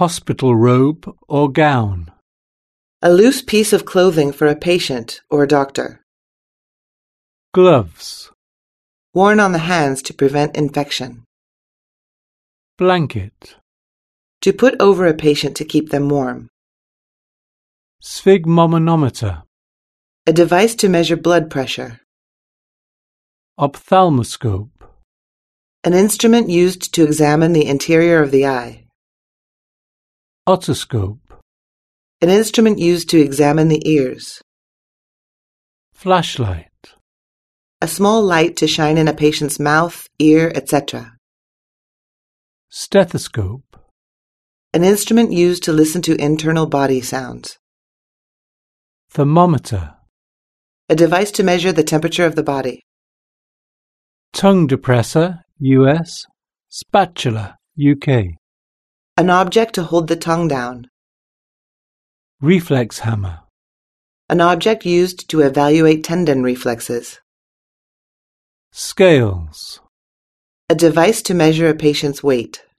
hospital robe or gown. A loose piece of clothing for a patient or a doctor. Gloves. Worn on the hands to prevent infection. Blanket. To put over a patient to keep them warm. Sphygmomanometer. A device to measure blood pressure. Ophthalmoscope. An instrument used to examine the interior of the eye. Otoscope. An instrument used to examine the ears. Flashlight. A small light to shine in a patient's mouth, ear, etc. Stethoscope. An instrument used to listen to internal body sounds. Thermometer. A device to measure the temperature of the body. Tongue depressor, US. Spatula, UK. An object to hold the tongue down. Reflex hammer. An object used to evaluate tendon reflexes. Scales. A device to measure a patient's weight.